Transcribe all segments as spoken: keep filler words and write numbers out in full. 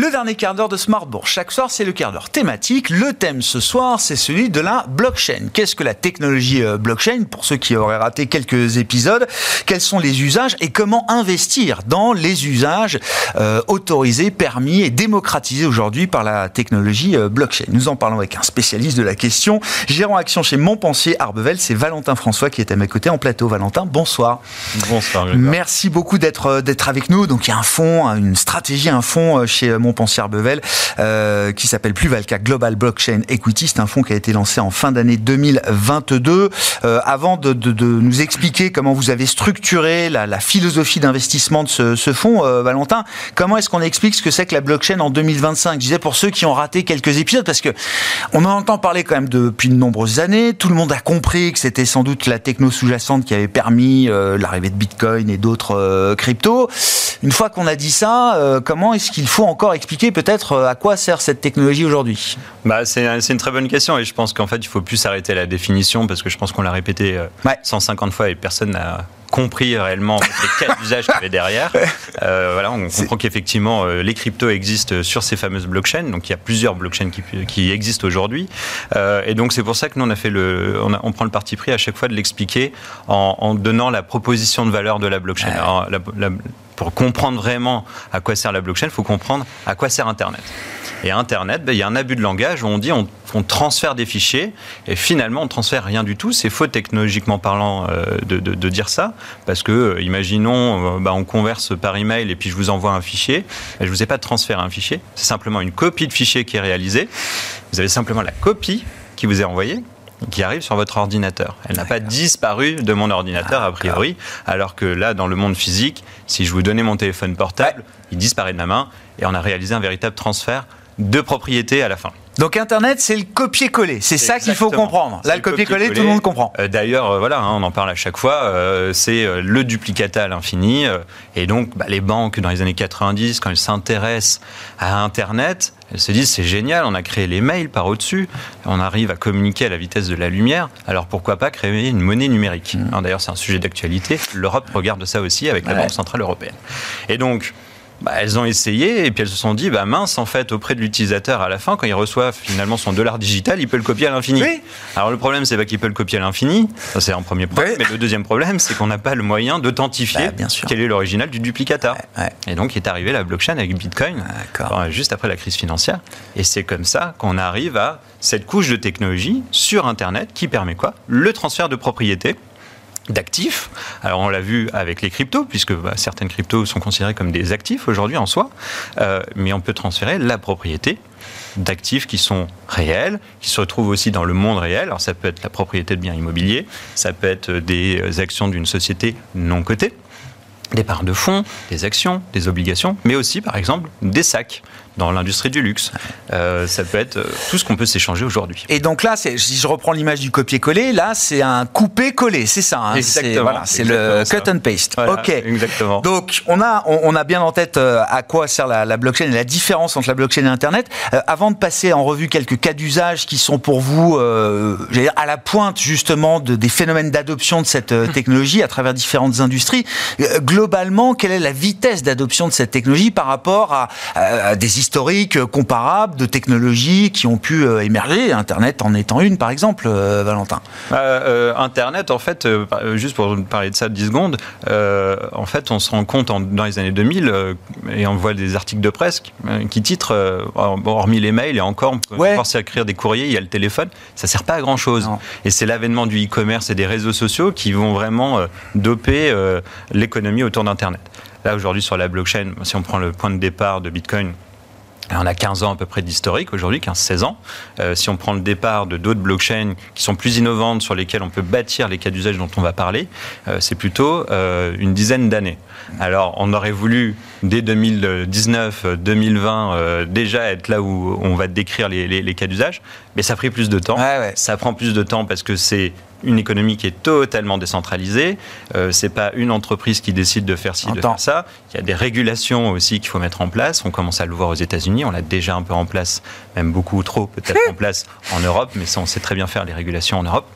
Le dernier quart d'heure de Smart Bourse. Chaque soir, c'est le quart d'heure thématique. Le thème ce soir, c'est celui de la blockchain. Qu'est-ce que la technologie blockchain pour ceux qui auraient raté quelques épisodes? Quels sont les usages et comment investir dans les usages euh, autorisés, permis et démocratisés aujourd'hui par la technologie euh, blockchain? Nous en parlons avec un spécialiste de la question, gérant action chez Montpensier Arbevel. C'est Valentin François qui est à mes côtés en plateau. Valentin, bonsoir. Bonsoir. Merci beaucoup d'être d'être avec nous. Donc il y a un fonds, une stratégie, un fonds chez Montpensier Arbevel euh, qui s'appelle Pluvalca Global Blockchain Equity. C'est un fonds qui a été lancé en fin d'année deux mille vingt-deux. Euh, avant de, de, de nous expliquer comment vous avez structuré la, la philosophie d'investissement de ce, ce fonds, euh, Valentin, comment est-ce qu'on explique ce que c'est que la blockchain en deux mille vingt-cinq? Je disais pour ceux qui ont raté quelques épisodes, parce que on en entend parler quand même depuis de nombreuses années. Tout le monde a compris que c'était sans doute la techno sous-jacente qui avait permis euh, l'arrivée de Bitcoin et d'autres euh, cryptos. Une fois qu'on a dit ça, euh, comment est-ce qu'il faut encore expliquer peut-être euh, à quoi sert cette technologie aujourd'hui? Bah, c'est, c'est une très bonne question et je pense qu'en fait, il ne faut plus s'arrêter à la définition parce que je pense qu'on l'a répété euh, ouais. cent cinquante fois et personne n'a compris réellement les cas d'usage qu'il y avait derrière. Euh, voilà, on c'est... comprend qu'effectivement, euh, les cryptos existent sur ces fameuses blockchains. Donc, il y a plusieurs blockchains qui, qui existent aujourd'hui. Euh, et donc, c'est pour ça que nous, on, a fait le, on, a, on prend le parti pris à chaque fois de l'expliquer en, en donnant la proposition de valeur de la blockchain. Ouais. Alors, la, la, pour comprendre vraiment à quoi sert la blockchain, il faut comprendre à quoi sert Internet. Et Internet, ben, il y a un abus de langage où on dit on, on transfère des fichiers et finalement on ne transfère rien du tout. C'est faux technologiquement parlant euh, de, de, de dire ça parce que, euh, imaginons, euh, ben, on converse par email et puis je vous envoie un fichier. Ben, je ne vous ai pas transféré un fichier, c'est simplement une copie de fichier qui est réalisée. Vous avez simplement la copie qui vous est envoyée, qui arrive sur votre ordinateur. Elle n'a pas disparu de mon ordinateur, a priori, alors que là, dans le monde physique, si je vous donnais mon téléphone portable, il disparaît de ma main et on a réalisé un véritable transfert de propriété à la fin. Donc Internet, c'est le copier-coller. C'est Exactement. Ça qu'il faut comprendre. Là, c'est le copier-coller, tout le monde comprend. Euh, d'ailleurs, euh, voilà, hein, on en parle à chaque fois. Euh, c'est euh, le duplicata à l'infini. Euh, et donc, bah, les banques, dans les années quatre-vingt-dix, quand elles s'intéressent à Internet, elles se disent, c'est génial, on a créé les mails par au-dessus. On arrive à communiquer à la vitesse de la lumière. Alors, pourquoi pas créer une monnaie numérique? mmh. Alors, d'ailleurs, c'est un sujet d'actualité. L'Europe regarde ça aussi avec la ouais. Banque Centrale Européenne. Et donc... Bah, elles ont essayé et puis elles se sont dit bah mince en fait auprès de l'utilisateur à la fin quand il reçoit finalement son dollar digital il peut le copier à l'infini. Oui. Alors le problème c'est pas qu'il peut le copier à l'infini, ça c'est un premier problème, oui. mais le deuxième problème c'est qu'on n'a pas le moyen d'authentifier bah, quel est l'original du duplicata. Ouais, ouais. Et donc est arrivée la blockchain avec Bitcoin enfin, juste après la crise financière et c'est comme ça qu'on arrive à cette couche de technologie sur Internet qui permet quoi? Le transfert de propriété d'actifs. Alors on l'a vu avec les cryptos, puisque bah, certaines cryptos sont considérées comme des actifs aujourd'hui en soi, euh, mais on peut transférer la propriété d'actifs qui sont réels, qui se retrouvent aussi dans le monde réel. Alors ça peut être la propriété de biens immobiliers, ça peut être des actions d'une société non cotée, des parts de fonds, des actions, des obligations, mais aussi par exemple des sacs dans l'industrie du luxe. Euh, ça peut être tout ce qu'on peut s'échanger aujourd'hui. Et donc là, c'est, si je reprends l'image du copier-coller, là, c'est un couper-coller, c'est ça. Hein, exactement. C'est, voilà, c'est le ça. cut and paste. Voilà, ok. Exactement. Donc, on a, on, on a bien en tête euh, à quoi sert la, la blockchain et la différence entre la blockchain et Internet. Euh, avant de passer en revue quelques cas d'usage qui sont pour vous, euh, j'allais dire, à la pointe justement de, des phénomènes d'adoption de cette euh, technologie à travers différentes industries, euh, globalement, quelle est la vitesse d'adoption de cette technologie par rapport à, à, à des historiques comparables de technologies qui ont pu euh, émerger, Internet en étant une par exemple, euh, Valentin? euh, euh, Internet, en fait, euh, juste pour parler de ça dix secondes, euh, en fait on se rend compte en, dans les années deux mille, euh, et on voit des articles de presse euh, qui titrent, euh, hormis les mails et encore, on peut ouais. encore s'écrire des courriers, il y a le téléphone, ça ne sert pas à grand chose. Non. Et c'est l'avènement du e-commerce et des réseaux sociaux qui vont vraiment euh, doper euh, l'économie autour d'Internet. Là aujourd'hui sur la blockchain, si on prend le point de départ de Bitcoin, on a quinze ans à peu près d'historique aujourd'hui, quinze seize ans. Euh, si on prend le départ de d'autres blockchains qui sont plus innovantes, sur lesquelles on peut bâtir les cas d'usage dont on va parler, euh, c'est plutôt euh, une dizaine d'années. Alors, on aurait voulu, dès deux mille dix-neuf deux mille vingt, euh, déjà être là où on va décrire les, les, les cas d'usage, mais ça a pris plus de temps. Ouais, ouais. Ça prend plus de temps parce que c'est une économie qui est totalement décentralisée. Euh, c'est pas une entreprise qui décide de faire ci, de faire ça. Il y a des régulations aussi qu'il faut mettre en place. On commence à le voir aux États-Unis. On l'a déjà un peu en place, même beaucoup trop peut-être en place en Europe, mais ça, on sait très bien faire les régulations en Europe.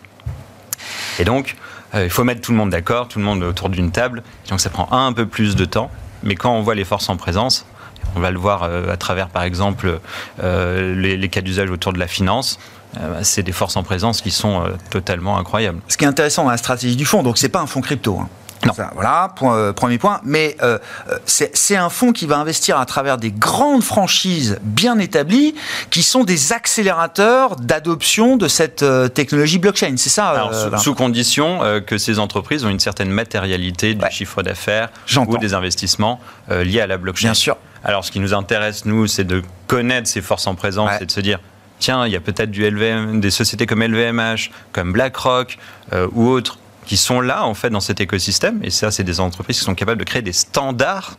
Et donc, euh, il faut mettre tout le monde d'accord, tout le monde autour d'une table. Donc, ça prend un peu plus de temps. Mais quand on voit les forces en présence, On va le voir euh, à travers, par exemple, euh, les, les cas d'usage autour de la finance. Euh, c'est des forces en présence qui sont euh, totalement incroyables. Ce qui est intéressant dans la stratégie du fonds, donc c'est pas un fonds crypto. Hein. Non. Ça, voilà, point, euh, premier point. Mais euh, c'est, c'est un fonds qui va investir à travers des grandes franchises bien établies, qui sont des accélérateurs d'adoption de cette euh, technologie blockchain. C'est ça. Alors, euh, sous, sous condition euh, que ces entreprises ont une certaine matérialité du ouais. chiffre d'affaires J'entends. ou des investissements euh, liés à la blockchain. Bien sûr. Alors, ce qui nous intéresse, nous, c'est de connaître ces forces en présence ouais. et de se dire, tiens, il y a peut-être du L V M, des sociétés comme L V M H, comme BlackRock euh, ou autres, qui sont là, en fait, dans cet écosystème. Et ça, c'est des entreprises qui sont capables de créer des standards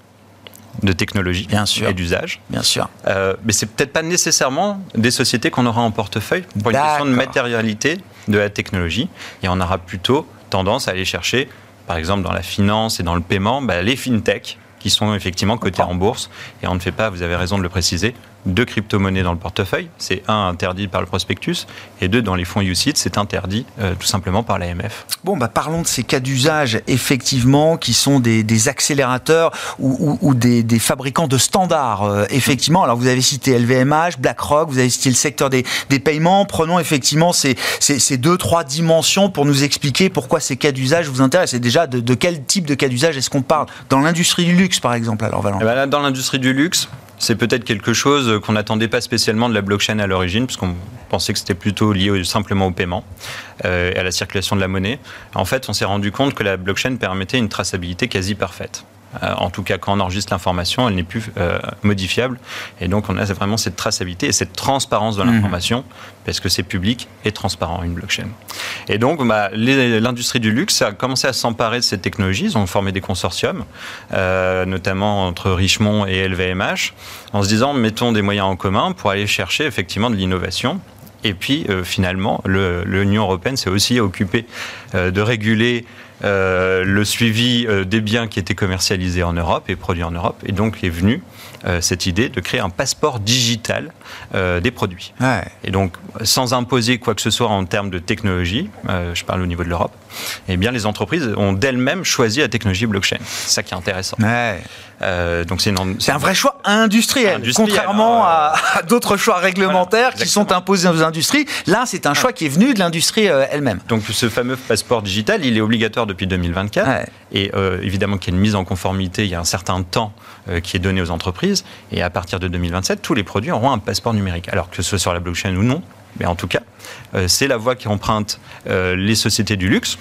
de technologie Bien sûr. et d'usage. Bien sûr. Euh, mais c'est peut-être pas nécessairement des sociétés qu'on aura en portefeuille pour une D'accord. question de matérialité de la technologie. Et on aura plutôt tendance à aller chercher, par exemple, dans la finance et dans le paiement, bah, les fintechs qui sont effectivement cotés en bourse. Et on ne fait pas, vous avez raison de le préciser, deux crypto-monnaies dans le portefeuille. C'est un, interdit par le prospectus, et deux, dans les fonds U C I T S, c'est interdit euh, tout simplement par l'A M F. Bon, bah parlons de ces cas d'usage, effectivement, qui sont des, des accélérateurs ou, ou, ou des, des fabricants de standards, euh, effectivement. Alors, vous avez cité L V M H, BlackRock, vous avez cité le secteur des, des paiements. Prenons effectivement ces, ces, ces deux, trois dimensions pour nous expliquer pourquoi ces cas d'usage vous intéressent. Et déjà, de, de quel type de cas d'usage est-ce qu'on parle? Dans l'industrie du luxe, par exemple, alors, Valentin. Eh ben là, dans l'industrie du luxe, c'est peut-être quelque chose qu'on n'attendait pas spécialement de la blockchain à l'origine, parce qu'on pensait que c'était plutôt lié au, simplement au paiement euh, et à la circulation de la monnaie. En fait, on s'est rendu compte que la blockchain permettait une traçabilité quasi parfaite. Euh, en tout cas, quand on enregistre l'information, elle n'est plus euh, modifiable. Et donc, on a vraiment cette traçabilité et cette transparence de l'information, mmh. parce que c'est public et transparent, une blockchain. Et donc, bah, les, l'industrie du luxe a commencé à s'emparer de cette technologie. Ils ont formé des consortiums, euh, notamment entre Richemont et L V M H, en se disant, mettons des moyens en commun pour aller chercher effectivement de l'innovation. Et puis, euh, finalement, le, l'Union européenne s'est aussi occupée euh, de réguler euh, le suivi euh, des biens qui étaient commercialisés en Europe et produits en Europe. Et donc, est venue euh, cette idée de créer un passeport digital euh, des produits. Ouais. Et donc, sans imposer quoi que ce soit en termes de technologie, euh, je parle au niveau de l'Europe, eh bien, les entreprises ont d'elles-mêmes choisi la technologie blockchain. C'est ça qui est intéressant. Ouais. Euh, donc c'est, une, c'est un vrai choix industriel, industriel contrairement à, à d'autres choix réglementaires voilà, qui sont imposés aux industries. Là, c'est un choix ouais. qui est venu de l'industrie euh, elle-même. Donc ce fameux passeport digital, il est obligatoire depuis deux mille vingt-quatre. Ouais. Et euh, évidemment qu'il y a une mise en conformité, il y a un certain temps euh, qui est donné aux entreprises. Et à partir de deux mille vingt-sept, tous les produits auront un passeport numérique. Alors que ce soit sur la blockchain ou non, mais en tout cas, euh, c'est la voie qui emprunte euh, les sociétés du luxe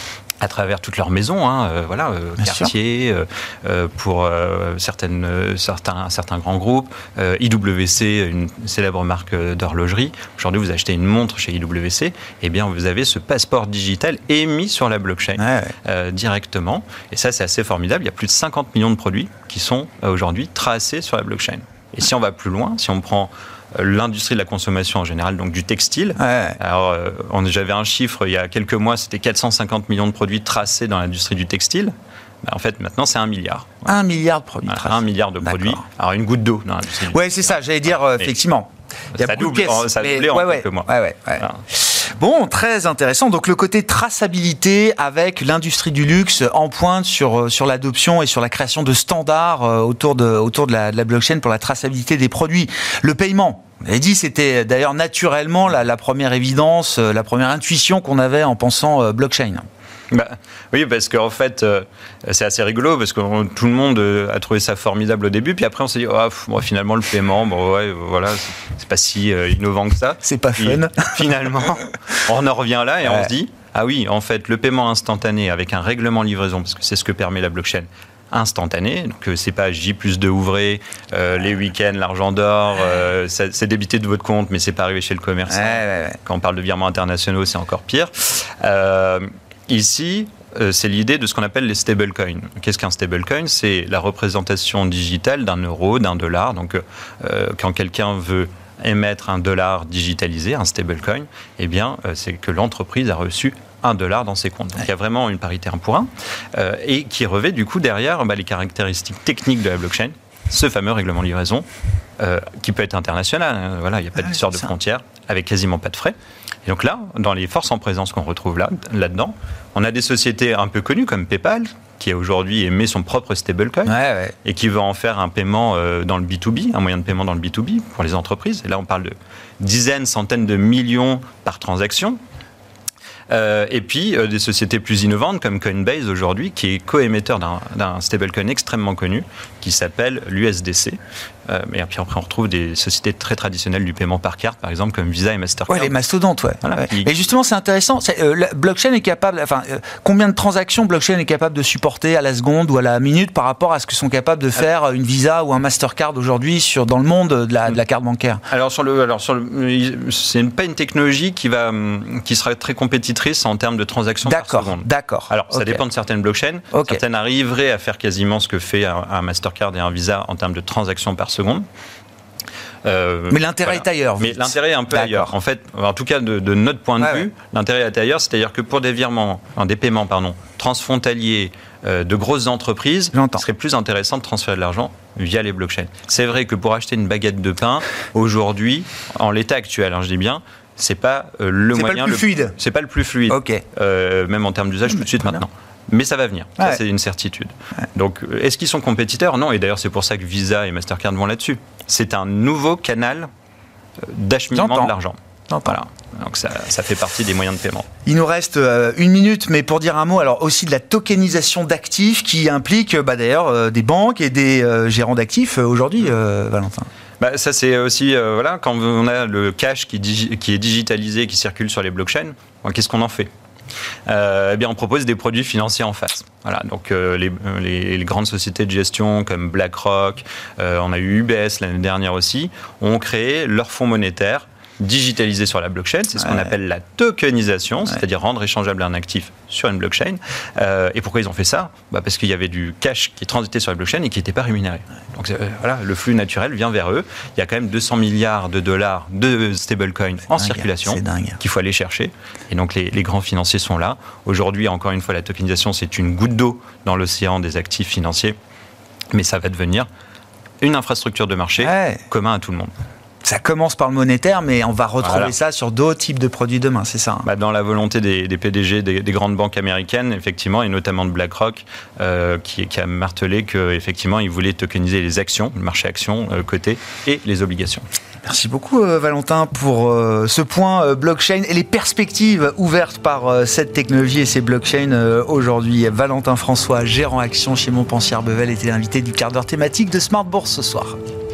à travers toutes leurs maisons, hein, euh, voilà, euh, Cartier, euh, euh, pour euh, certaines, euh, certains, certains grands groupes, euh, I W C, une célèbre marque d'horlogerie. Aujourd'hui, vous achetez une montre chez I W C, eh bien, vous avez ce passeport digital émis sur la blockchain ouais, ouais. Euh, directement. Et ça, c'est assez formidable. Il y a plus de cinquante millions de produits qui sont euh, aujourd'hui tracés sur la blockchain. Et si on va plus loin, si on prend l'industrie de la consommation en général, donc du textile. Ouais. Alors, euh, on, j'avais un chiffre il y a quelques mois, c'était quatre cent cinquante millions de produits tracés dans l'industrie du textile. Ben, en fait, maintenant, c'est un milliard. Voilà. Un milliard de produits voilà, tracés. Un milliard de D'accord. produits. Alors, une goutte d'eau dans l'industrie. Oui, c'est ça, j'allais dire, euh, effectivement. Il y a beaucoup de pièces. Ça a doublé en ouais, quelques mois. Ouais, ouais, ouais. Voilà. Bon, très intéressant. Donc le côté traçabilité avec l'industrie du luxe en pointe sur, sur l'adoption et sur la création de standards autour de, autour de, la, de la blockchain pour la traçabilité des produits. Le paiement, vous avez dit, c'était d'ailleurs naturellement la, la première évidence, la première intuition qu'on avait en pensant blockchain. Bah, oui, parce qu'en fait, euh, c'est assez rigolo, parce que on, tout le monde euh, a trouvé ça formidable au début, puis après on s'est dit, oh, pff, bon, finalement, le paiement, bon, ouais, voilà, c'est, c'est pas si euh, innovant que ça. C'est pas puis, fun. Finalement, on en revient là et ouais. on se dit, ah oui, en fait, le paiement instantané avec un règlement livraison, parce que c'est ce que permet la blockchain, instantané, donc c'est pas J plus deux ouvrés, euh, les week-ends, l'argent d'or, euh, ça, c'est débité de votre compte, mais c'est pas arrivé chez le commerçant. Ouais, ouais, ouais. Quand on parle de virements internationaux, c'est encore pire. Euh, Ici, euh, c'est l'idée de ce qu'on appelle les stablecoins. Qu'est-ce qu'un stablecoin ? C'est la représentation digitale d'un euro, d'un dollar. Donc, euh, quand quelqu'un veut émettre un dollar digitalisé, un stablecoin, eh bien, euh, c'est que l'entreprise a reçu un dollar dans ses comptes. Donc, il y a vraiment une parité un pour un, euh, et qui revêt du coup derrière bah, les caractéristiques techniques de la blockchain, ce fameux règlement de livraison, euh, qui peut être international. Hein, voilà, il n'y a pas ah, d'histoire de frontières, avec quasiment pas de frais. Et donc là, dans les forces en présence qu'on retrouve là, là-dedans, on a des sociétés un peu connues comme PayPal, qui aujourd'hui émet son propre stablecoin, ouais, ouais. et qui va en faire un paiement euh, dans le B deux B, un moyen de paiement dans le B deux B pour les entreprises. Et là, on parle de dizaines, centaines de millions par transaction. Euh, et puis euh, des sociétés plus innovantes comme Coinbase aujourd'hui, qui est co-émetteur d'un, d'un stablecoin extrêmement connu qui s'appelle l'U S D C. Euh, et puis après, on retrouve des sociétés très traditionnelles du paiement par carte, par exemple comme Visa et Mastercard. Ouais, les mastodontes, ouais. Voilà. ouais. Il... Et justement, c'est intéressant. C'est, euh, la blockchain est capable. Enfin, euh, combien de transactions blockchain est capable de supporter à la seconde ou à la minute par rapport à ce que sont capables de faire une Visa ou un Mastercard aujourd'hui sur dans le monde de la, de la carte bancaire? Alors sur le, alors sur le, c'est pas une technologie qui va, qui sera très compétitrice en termes de transactions d'accord, par seconde. D'accord. Alors ça okay. dépend de certaines blockchains. Okay. Certaines arriveraient à faire quasiment ce que fait un, un Mastercard et un Visa en termes de transactions par seconde. Euh, mais l'intérêt voilà. est ailleurs. Mais l'intérêt est un peu D'accord. ailleurs. En fait, en tout cas, de, de notre point de ouais, vue, ouais. l'intérêt est ailleurs. C'est-à-dire que pour des virements, enfin, des paiements, pardon, transfrontaliers euh, de grosses entreprises, J'entends. il serait plus intéressant de transférer de l'argent via les blockchains. C'est vrai que pour acheter une baguette de pain, aujourd'hui, en l'état actuel, hein, je dis bien, c'est pas euh, le c'est moyen. C'est pas le plus le, fluide. C'est pas le plus fluide. Okay. Euh, même en termes d'usage, mmh, tout de suite maintenant. Mais ça va venir, ça ouais. c'est une certitude. Ouais. Donc, est-ce qu'ils sont compétiteurs? Non, et d'ailleurs c'est pour ça que Visa et Mastercard vont là-dessus. C'est un nouveau canal d'acheminement J'entends. de l'argent. Voilà. Donc ça, ça fait partie des moyens de paiement. Il nous reste euh, une minute, mais pour dire un mot, alors aussi de la tokenisation d'actifs qui implique bah, d'ailleurs euh, des banques et des euh, gérants d'actifs euh, aujourd'hui, euh, Valentin. Bah, ça c'est aussi, euh, voilà, quand on a le cash qui, digi- qui est digitalisé, qui circule sur les blockchains, bon, qu'est-ce qu'on en fait? Euh, eh bien, on propose des produits financiers en face. Voilà, donc euh, les, les, les grandes sociétés de gestion comme BlackRock, euh, on a eu U B S l'année dernière aussi, ont créé leur fonds monétaire digitalisé sur la blockchain. C'est ce ouais. qu'on appelle la tokenisation, ouais. c'est-à-dire rendre échangeable un actif sur une blockchain. Euh, et pourquoi ils ont fait ça? Bah parce qu'il y avait du cash qui transitait sur la blockchain et qui n'était pas rémunéré. Donc euh, voilà, le flux naturel vient vers eux. Il y a quand même deux cents milliards de dollars de stablecoins en dingue, circulation qu'il faut aller chercher. Et donc les, les grands financiers sont là. Aujourd'hui, encore une fois, la tokenisation, c'est une goutte d'eau dans l'océan des actifs financiers. Mais ça va devenir une infrastructure de marché ouais. commun à tout le monde. Ça commence par le monétaire, mais on va retrouver voilà. ça sur d'autres types de produits demain, c'est ça hein? Bah dans la volonté des, des P D G des, des grandes banques américaines, effectivement, et notamment de BlackRock, euh, qui, qui a martelé qu'effectivement, ils voulaient tokeniser les actions, le marché actions euh, coté, et les obligations. Merci beaucoup euh, Valentin pour euh, ce point euh, blockchain et les perspectives ouvertes par euh, cette technologie et ces blockchains euh, aujourd'hui. Valentin François, gérant action chez Montpensier Arbevel, était l'invité du quart d'heure thématique de Smart Bourse ce soir.